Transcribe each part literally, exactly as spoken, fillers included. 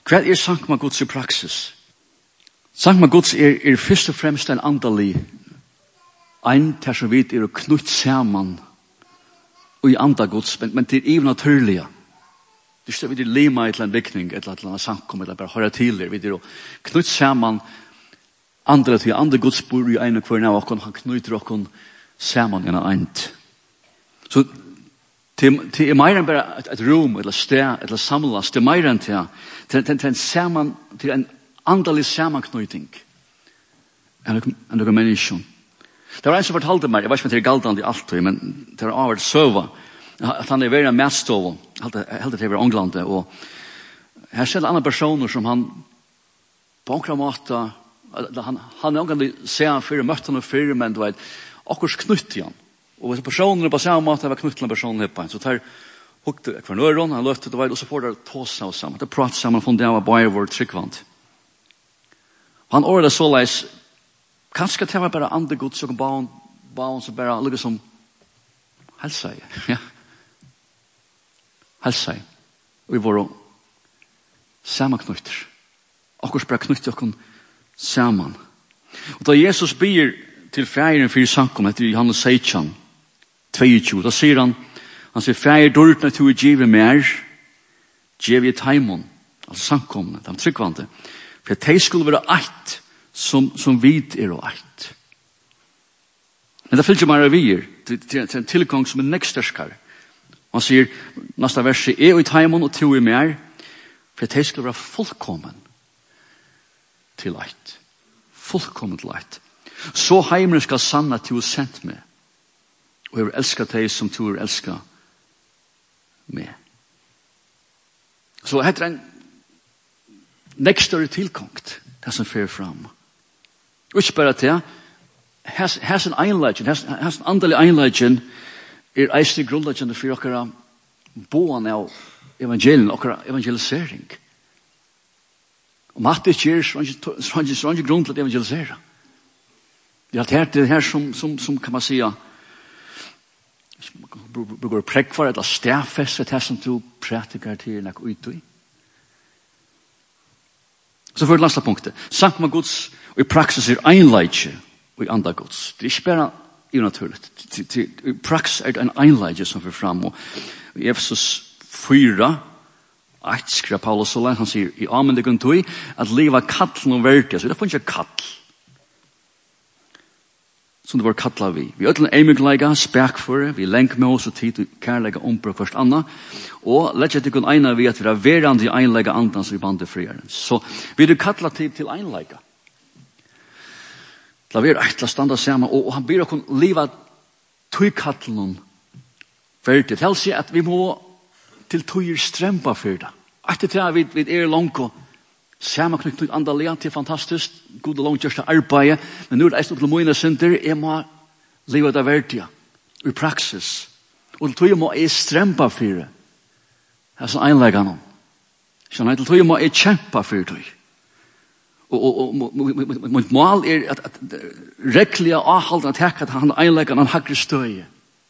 Hva er sankma Guds i praksis? Sankma Guds er, er først og fremst en andelig ein ter som vidt er knutt saman og i anda Guds, men, men det er even naturlige. Det er ikke vi lima i en bygning, et eller annet samkom, eller bare høyre til det. Vi er knutt saman andre til andre Guds bor i en og hver av oss, han knutter oss saman i en ant. Så til, til er mer enn bare et, et rom, eller sted, eller samlas, det er mer enn til, til, til, til en saman, til en andelig samanknyting enn noen mennesker. Det var en som fortalte meg, jeg vet ikke om det er galdende i alt, men det var avhvert søva, at han er veldig medstov, helt til over Englandet, og her ser det andre personer som han på omkring måte, han, han er omkring ser han før, møtte han før, men du vet, akkurat knytt igjen. Og hvis personene på samme måte var knytt til en person på en, så tar hukte hver nøron, han løftet, og så får det tåse av sammen, det prater sammen, for det var bare vår tryggvant. Han året så leis, kanskje det var bare andre gods, og baun, baun som bare ligger som hälsa, ja. Hälsa. Og vi var samma knytter. Akkurat bare knytter oss saman. Og da Jesus ber til færen for sankom etter Johannes sexton, tjueto, da sier han, han sier, færen dårtene til å give mer, give i taimon, altså sankomne, de tryggvante, for at de skulle være eit, som, som vid er og eit. Men det fyllt jo mer av vi er, til, til, til en tilgang som er neksterskare. Han sier, neste verset, er og i taimon og to i mer, for at de skulle være fullkommen til eit. Fullkommen til eit. Så heimen skal sanna til å sendt meg, og jeg vil elska deg som du vil elska meg. Så heter en nekstare tilkongt, det som fer fram. Og ikke bare til, her sin einleggen, her sin andelig einleggen, er eistig grunnleggende for okkara boan av evangelien, okkara evangelisering. Og mat det ikke er sånn grunn til å evangelisere. Det er alt det her som, som, som kan man säga, bruker prekk for, eller stærfest, det som du praktikar til nek ut i. Så for det neste punktet. Sankt med Guds, og i praksis er einleidje, og i andre Guds. Det er ikke bare unaturligt. I praksis er det en einleidje som får fram, og i Efesus fyra, eit skrev Paulus Solan, han sier, i amen det kan tog, at liva kattlen og verket, så det får ikke kattl. Som det var kattla vi. Vi ødelen eimugleika, spekføre, vi lenk med oss og tid til kærleika ombruk først anna, og lett jeg til kun eina vi at vi er verand i einleika andan som vi bande friaren. Så vi er kattla tid til einleika. La vi er eitla standa saman, og, og han ber okkur liva tøy kattlen verdig. Det helst at vi må til tøyer strempa fyrir det. Etter til at vi, vi er langt og saman knytt ut andalega til fantastisk, god og langt gjørste arbeid, men nå er det eist til mine synder, jeg må liva det verdige, i praksis. Og til tøyer må jeg strempa fyrir det. Det er sånn einlega nå. Til tøyer må jeg kjempa fyrir det. Og, og, og mitt mål er at, at rekkelige avhalden at hekka at han einlega han hakre støye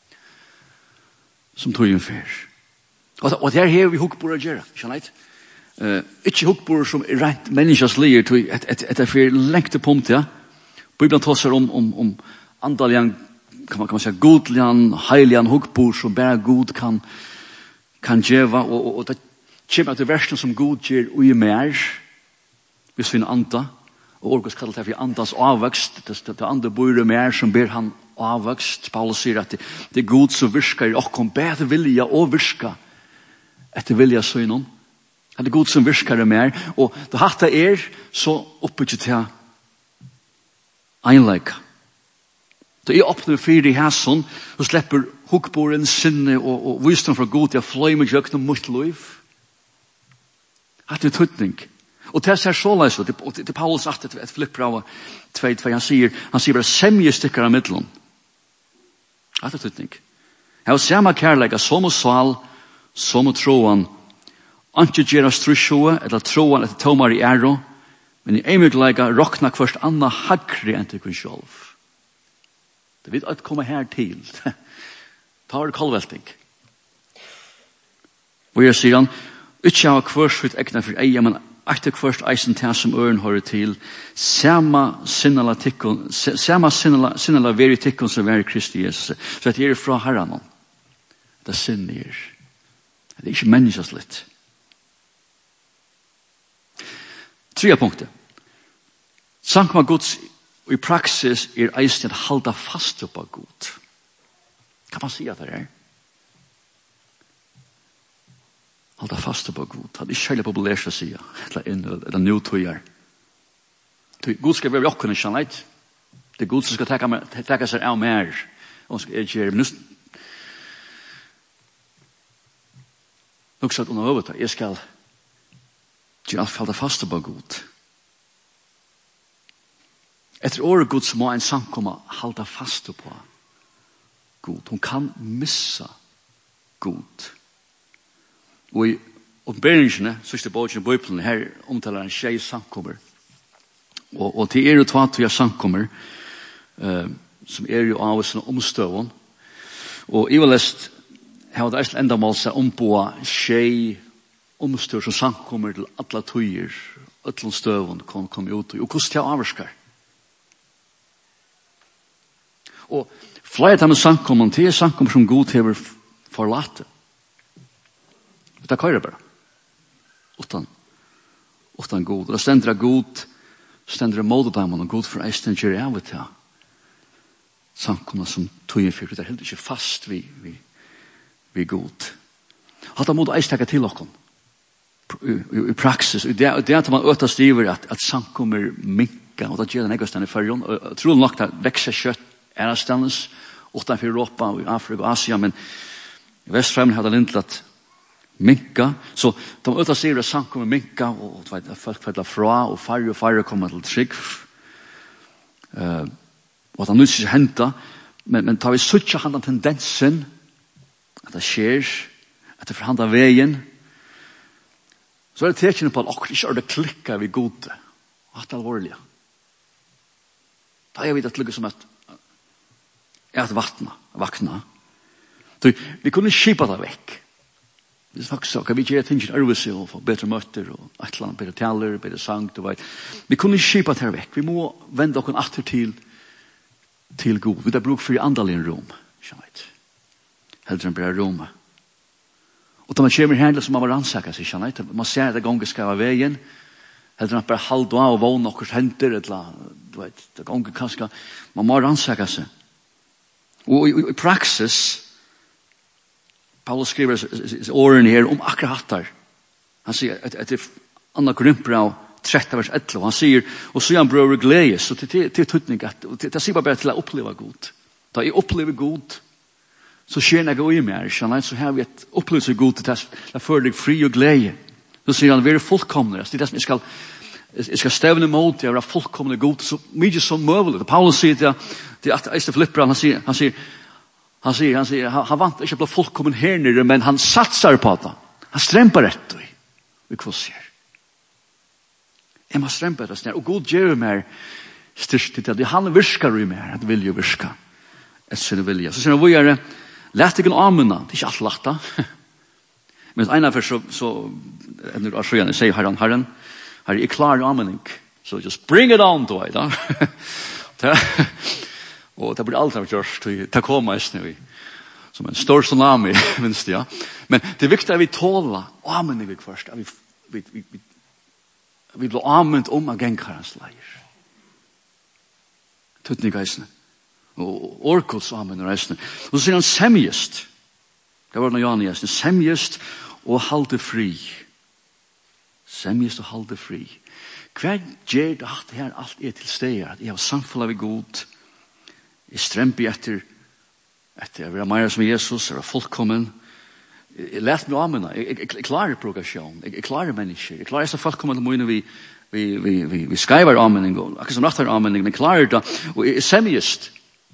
som tøyen fyrir. Og, og det er her vi hukkbor å gjøre, skjønner jeg? Uh, ikke hukkbor som er rent menneskers lier, et, et, et er for lengte punkt, ja. Bibelen tåser om, om, om andalian, kan man, kan man si, godlian, heilian hukkbor som bare god kan, kan gjøre, og, og, og det kommer til versen som god gjør ui mer, hvis vi er anda, og orkos kallet det for andas avvøkst, det, det, det andre bor mer som ber han avvøkst. Paulus sier at det, det er god som virker i okkom, bedre vilja og virka etter vilja søgnon. Det er god som virker mer, og det hatt er så oppbygget til einleika. Da jeg åpner fyrir i hæsson, så slipper hukkboren sinne og, og visdom fra god til å fløy med jøkken mot liv. Det er tøytning. Og det er så leis, og det er Paulus at et flipper av tvei, tvei, han sier, han sier bare semje stykker av middelen. Det er tøytning. Jeg har samme kærleika, som og sval, som og troen, ikke gjøre strusjoe, eller troen etter tomar i æro, men i eimugleika rokna først anna hagri enn til kun sjolv. Det vil ikke komme her til. Ta var det kallvelting. Og jeg sier han, ikke ha kvørsvitt egna for eia, men Aktig først eisen til som øren hører til, sama sinnala tikkun, sama sinnala, sinnala veri tikkun som veri Kristi Jesus. Så at jeg er fra herran, det sinner. Det er ikke menneskeslitt. Tredje punktet. Sankma Guds i praksis er eisen at halda fast upp av Gud. Kan man si at det er? Halda fast på Gud. Det er ikke veldig populært å si. Eller nå tog jeg. Gud skal være okkene, skjønner jeg. Det er Gud som skal takke seg av mer. Og skal jeg gjøre. Men nå skal jeg under over. Jeg skal gjøre alt halda fast på Gud. Etter året Gud så må en samkomma halda fast på Gud. Hun kan missa Gud. Og i oppenberingsene, siste båten i Bibelen, her omtaler en tjej samkommer. Og, og til er jo tvattuja samkommer, uh, som er jo av oss omstøvun. Og i var lest, her var det eist enda mål seg ombå tjej omstøv som samkommer til alle tøyer, alle støvun kom, kom ut. Og hvordan til avvarskar? Og flere av de samkommer, til er samkommer som God hever forlatet. Det kører bare. Utan, utan god. Og det stender god, stender målet dem, og god for eisen gjør av og til. Samkomna som tog i fyrir, det er helt ikke fast vi, vi, vi god. Hatt av måte eisen takke til okken. I, i, i praksis. Det, det er at man øter stiver at, at samkommer minka, og det gjør den egen stand i fyrjon. Og jeg tror nok det vekser kjøtt er standens, utanfor Europa, og i Afrika og Asia, men i Vestfremmen hadde lintet at minka, så de øta sier at sang kommer minka, og, og vet, folk fedler fra, og færre og færre kommer til trygg, uh, og at han nødt ikke henta, men, men tar vi suttja handa tendensen, at det skjer, at det forhandler veien, så er det tekjene på at akkur ikke er det klikka vi gode, og at det er alvorlig. Da er vi det lykke som et, er et vattna, vakna. Så vi kunne skipa det vekk. Vi faktisk så, kan vi gjøre ting til arvese og få bedre møter og et eller annet, bedre taler, bedre sang, du vet. Vi kunne skipa det her vekk. Vi må vende oss atter til, til god. Vi har bruk for i andal i en rom, skjønner Heldre enn bare rom. Og da man kommer her, så må man rannsaka seg, skjønner Man ser at det ganger skal være veien. Heldre enn bare halde av og vågne okkurs henter, eller, du vet, det ganger kanskje. Man må rannsaka seg. Og i, i, i praksis, Paulus skriver åren her om akkurat hattar. Han sier at det er Anna Korinthbrev tretton vers elva. Han sier, og så er han brøver glede, så det er tøtning at, det sier bare til å oppleve god. Da jeg opplever god, så skjer det noe i meg, så har vi et opplevelse god til det fører deg fri og glede. Så sier han, vi er fullkomne, det er det som jeg skal, jeg skal stevne mot, jeg er fullkomne god, så mye som mulig. Paulus sier til, til at Eiste Filipper, han sier, han sier, Han sier, han sier, han, han vant ikke å bli fullkommen her nere, men han satsar på det. Han strempar rett og vi kvosser. Jeg må strempa det snart, og God gjør meg styrst til det. Han virkar i meg, han vil jo virka. Et sinne vilja. Så sier han, hvor er det? Læt ikke noe amena, det er ikke alt lagt da. Men en av så, så, enn du er sier herren, herren, herren, jeg klarer amening. Så just bring it on, du vet da. Og det blir aldri gjort til Tacoma nu, som en stor tsunami, minst ja. Men det er viktig at vi tåler amening først, at vi, vi, vi, vi, vi blir ament om av gengkarens leir. Tuttning eisne. Og orkos amen og eisne. Og så sier han semjest. Det var noe Jan i eisne. Semjest og halde fri. Semjest og halde fri. Hver gjør det at det her alt er til steg, at jeg har samfunnet vi god, jeg stremper etter, etter jeg vil ha mer som Jesus, jeg er fullkommen, jeg lærte meg av mine, jeg, jeg, jeg klarer progresjon, jeg, jeg klarer mennesker, jeg klarer så fullkommen til mine vi, vi, vi, vi, vi skriver anmenning, akkurat som rettar anmenning, men klarer det, og jeg er semjest,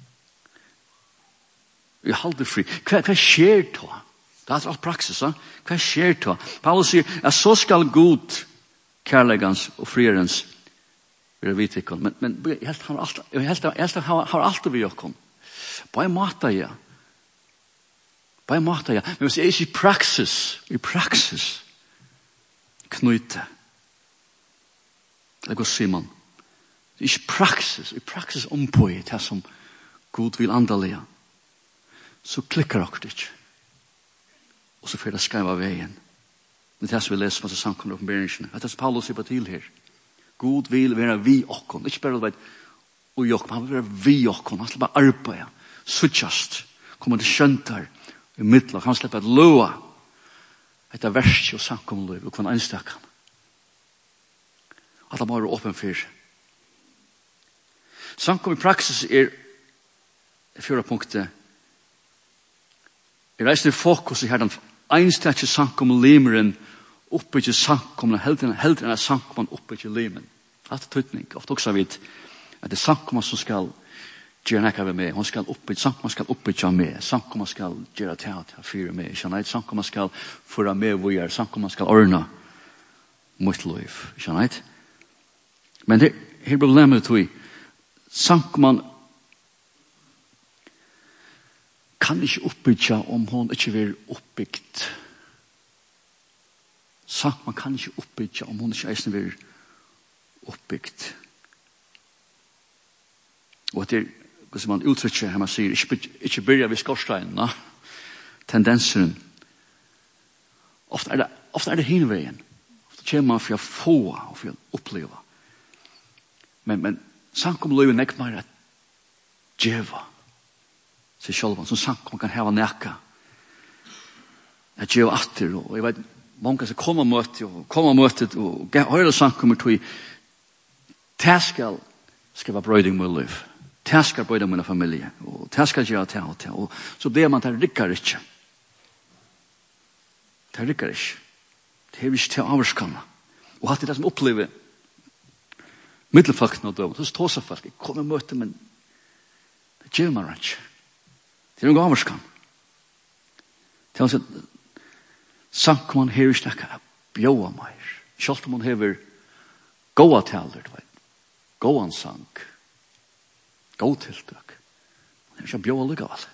jeg holder fri. Hva, hva skjer da? Det er alt praksis, ja? Hva skjer da? Paulus sier, at så skal god kærleggans og frierens vi vet ikke, men, men jeg helt har alt, jeg helt, jeg helt har, har alt vi gjør. Bare mata jeg. Bare mata jeg. Men hvis jeg er ikke i praksis, i praksis, knyte, Eller hva sier man? Det er ikke praksis, i praksis ompå i det som God vil andalega. Så klikker dere det ikke. Og så får det skrive av veien. Det er det som vi leser fra samkomne oppenberingen. Det er det Paulus sier på til her. God vil være vi okkon. Ikke bare og jokk, han vil være vi okkon. Han slipper arbeid. Suttjast. Kommer til skjøntar i midtlag. Han slipper et loa. Etter verset og samkomne liv. Og hva en enstakken. At han må være åpen for. Samkomne praksis er fjøra punktet. Jeg reiser fokus i herdan einstætje samkomne limeren oppe ikke samkomne heldre enn at samkomne oppe ikke limen. Det er tøytning. Ofte også vet at det er samkomne som skal gjøre nekka ved meg. Hun skal oppe, samkomne skal oppe ikke med. Samkomne skal gjøre teat fyre med. Samkomne skal føre med hvor jeg er. Samkomne skal ordne mot liv. Men det er problemet til samkomne kan ikke oppbygge om hun ikke vil oppbyggt. Sagt man kan ikke oppbygge om hun ikke eisen vil oppbyggt. Og det er, hvordan man uttrykker her, man sier, ikke, ikke begynner ved skorsteinen, tendensen. Ofte er det, ofte er det hinveien. Ofte kommer man for å få og for å oppleve. Men, men sagt om løven er ikke mer at djeva seg själva som sagt man kan hava näka att ge atter och jag vet många som kommer mot och kommer mot det och höra sagt kommer till taskal ska vara bröding med liv taskal bröding med familj och taskal ge att ta och så det man tar ryckar inte tar ryckar inte det är ju till avskanna och att det som upplever mittelfakten och då så står så fast kommer möte men det ger man inte. Det er noe avvarskan. Det er altså sagt man her ikke nekka bjåa meir. Sjalt om man hever gåa taler, du vet. Gåan sang. Gå tiltak. Man er ikke bjåa lukka.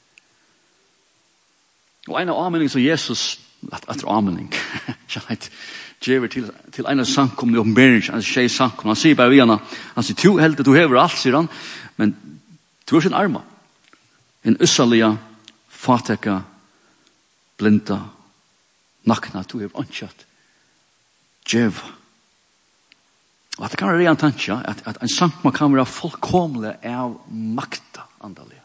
Og en av anmenning som Jesus, etter anmenning, gjever til, til en av sangkomne i oppenberingen, en tjej sangkomne. Han sier bare vi henne, han sier, du helt du hever alt, sier han, men du er sin arma. En ussalia, fateka, blinda, nakna, du er ansett, djeva. Og at det kan være redan tansja, at, at en sankma kan være fullkomlig av makta andalig.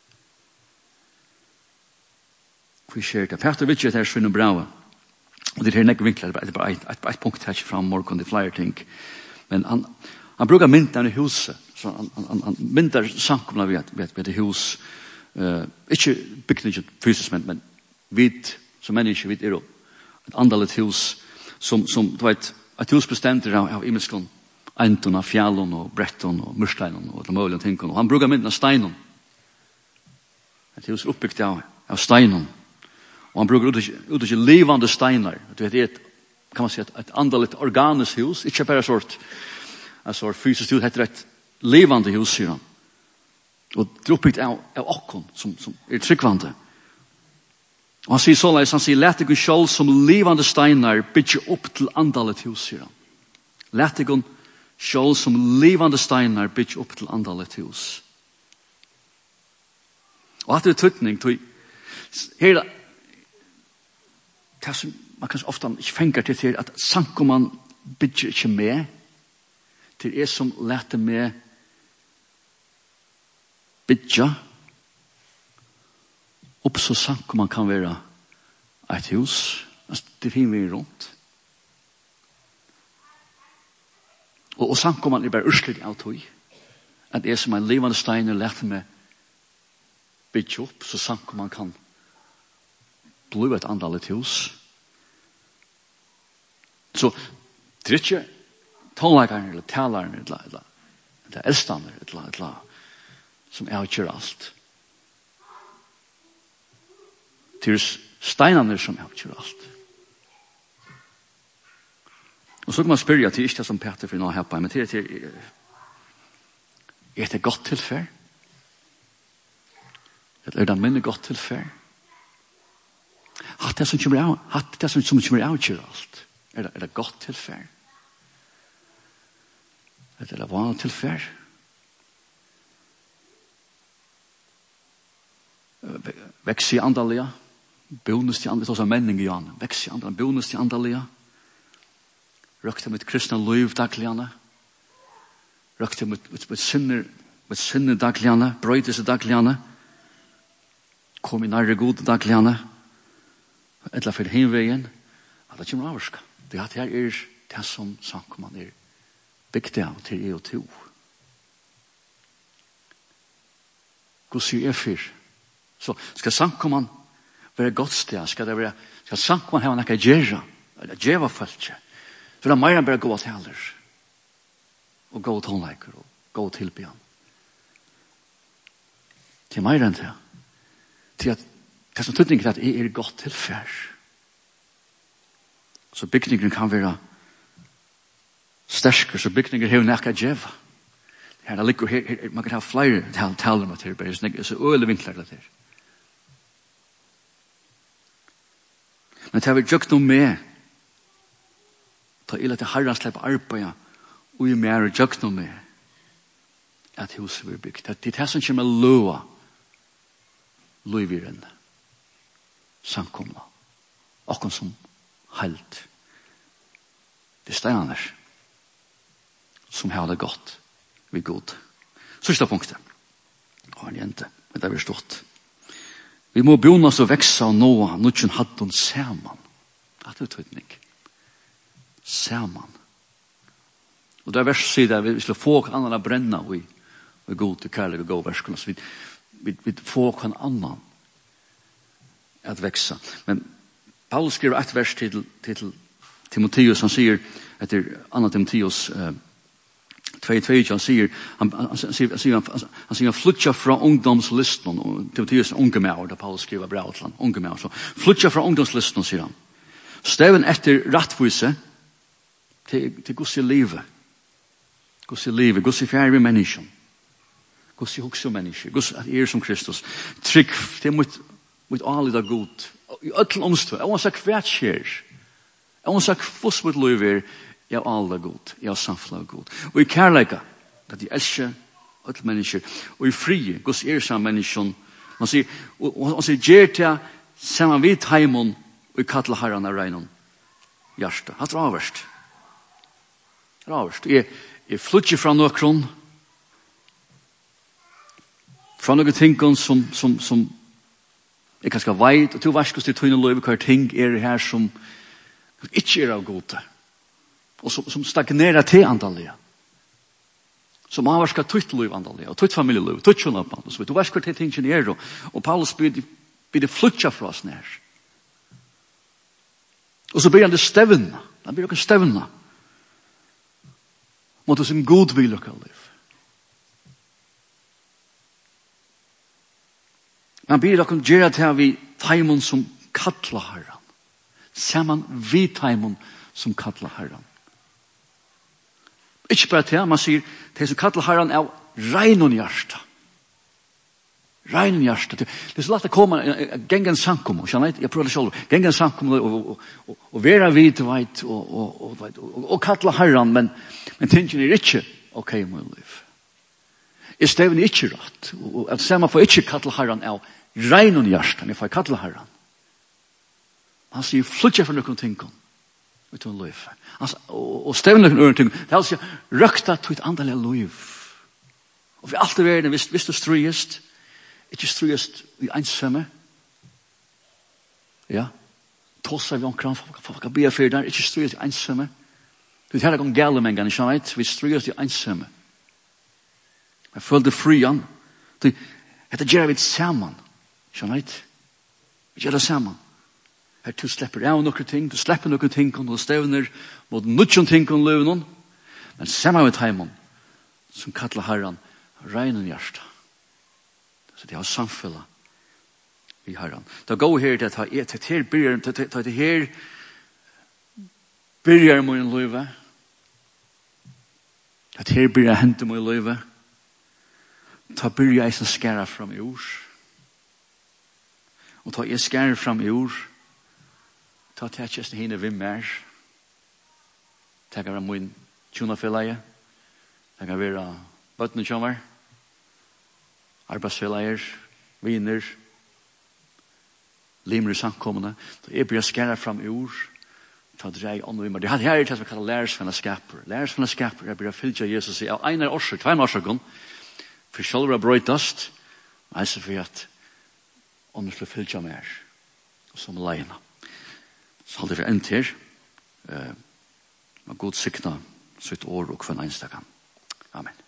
Vi ser det. Peter vet ikke at det er svinn og brava. Og det er her nekke vinkler, det er bare et, et, et punkt her fram morgen, det er flere ting. Men han, han brukar myndan i huset, så han, han, han myndar sankkomna ved, ved, ved det hus. Uh, ikke bygning fysisk, men, men vid, som mennesker, vid er jo et andalet hus, som, som du vet, et hus bestemt av, av imenskene, eintona, fjallon og bretton og mursteinon og alle mulige ting. Og han brukar mynden av steinon. Et hus oppbyggt av, av steinon. Og han brukar ut ikke levande steinar. Du vet, det er et, kan man si, et, et andalet organisk hus, ikke bare et sort, et sort fysisk hus, heter et levande hus, sier han. Og det er oppbyggt av, av okkon, som, som er tryggvande. Og han sier såleis, han sier, let ikon sjål som levande steinar bytje opp til andalet hus, sier han. Let ikon sjål som levande steinar bytje opp til andalet hus. Og at det er tøytning, tøy, her er det som man kanskje ofte ikke fengar til til, at sanker man bytje ikke med, til er som lete med bytja opp så sanker man kan være et hus, det finner vi rundt. Og, og sanker man er bare urslit av tog, at det er som en levende stein og lete med bytja opp, så sanker man kan bli et andalet hus. Så det er ikke tonleikeren eller taleren eller, eller, eller eldstander eller, eller som avgjør alt. Det er steinene som avgjør alt. Og så kan man spørre til ikke det som Peter for nå her på, men til er, er det godt tilfell? Er det minne godt tilfell? Hatt det som kommer av, hatt det som kommer avgjør alt. Er det, er det godt tilfell? Det er vanlig tilfær. Veks i andalega. Bonus til andalega. Det er også menning i han. Veks i andalega. Bonus til andalega. Røkte mitt kristna liv dagligane. Røkte mitt, mitt, mitt sinner mitt sinner dagligane. Brøytes dagligane. Kom i nærre god dagligane. Etla for hinvegen. At det kommer avarska. Det at her er det som sankuman er bygd av til e og to. Gå sier jeg fyr. Så skal sankuman være godt sted? Skal det være, skal sankuman hava nekka gjerra? Eller djeva falskje? Så det er meira bare gå til heller. Og gå tonleiker og gå tilbyan. Det er meira enn det. Til at det som tydning er at jeg er godt tilfær. Så bygningen kan være stersker, så bygninger har nekka djeva. Her det ligger, her, her, man kan ha flere tal, taler med til, bare så så øle vinkler det til. Men det har vi gjort noe med, ta illa til herren slipper arbeid, og i mer gjort noe med, at huset blir byggt. Det er det som kommer løa, løyviren, samkomna, og som helt. Det er steinene som har det godt vi god. Sørste punktet. Har en jente, men det er stått. Vi må begynne oss å vekse og nå noen hatten sammen. Det er tydning. Sammen. Og det er vers sida, vi skal få en annen brenna vi er god til kærlig og god verskene. Så vi, vi, vi får en annen at vekse. Men Paulus skriver et vers til, til Timotheus, han sier etter Anna Timotheus uh, två två han sier han, han, sier, han, sier, han, han sier han flytja fra ungdomslisten og Timotheus er unge med da Paulus skriver bra til han, unge med så flytja fra ungdomslisten sier han steven etter rattvise til, til Guds livet Guds livet, Guds fjerde mennesken Guds hukse menneske Guds er som Kristus trygg til mot, mot alle det god i øtlen omstå jeg må sagt hvert skjer jeg må sagt foss mot livet jeg er alle god, jeg er samfunnet god. Og i kærleika, at jeg elsker alle mennesker, og i frie, Guds er sammen mennesker, man sier, og han sier, gjer til sammen vidt heimon, og i kattla herran av regnon, hjärsta. Det er avverst. Det er avverst. Jeg, jeg flytter fra nokron, fra noen ting som, som, som jeg kanskje veit, og to verskos til tøyne løyve, hver ting er her som ikke er av gode. Og som, som stagnerer til antallet. Som avvarsker tøyt liv antallet, og tøyt familieliv, tøyt kjønnappan, og så vet du hva til tingene er, og, og Paulus blir det flytja fra oss nær. Og så blir han det stevna, han blir ikke stevna, mot oss en god vil og liv. Han blir ikke gjøre til vi taimon som kattla herran, saman vi taimon som kattla herran. Ikke bare til, man sier, det som kattler herren er regn og hjärsta. Regn og hjärsta. Det er så lagt å komme, gengen sankum, jeg prøver det selv, gengen sankum, og, og, og, og være vidt, vet, og, og, og, og, og kattler herren, men, men tingene er ikke ok i min liv. Jeg steven ikke rett, og at ser man får ikke kattler herren er regn og hjärsta, men jeg får kattler herren. Han sier, flytja for noen ting, utan liv. Alltså, och och stämmer någon ting. Det är alltså rökta till ett andligt liv. Och vi alltid är visst visst du ströjest. Inte ströjest i ensamma. Ja. Tossa vi omkring för för att be för där inte ströjest i ensamma. Du hade gång gälla men kan inte vet vi ströjest i ensamma. Jag följde frian. Du heter Jerry Salmon. Schonait. Vi gör det samman. Her du slipper av noen ting, du slipper noen ting, og du stevner mot noen ting og løvnen, men sammen med heimon, som kattler herren, regn og hjärsta. Så det har samfunnet i herren. Det går her til at det her byrjar, det her byrjar med en løve, det her byrjar hente med en løve, ta byrjar jeg som skærer fram i ord, og ta jeg skærer fram i ord, ta tætjes til henne vim mer. Takk av min tjuna fyllaie. Det kan være bøttene kommer, arbeidsfeller, viner, limer i samkommende. Jeg blir skæret fram i ord, ta drei ånd i meg. Det her er det som vi kaller lærersfellesskaper. Lærersfellesskaper er blir fyllt av Jesus av en av årsøk, tvei årsøkken, for selv å brøytast, og så for at ånden skulle fyllt av mer, som leiene. Så holder vi enn til, med god sikna sitt år og for en eneste gang. Amen.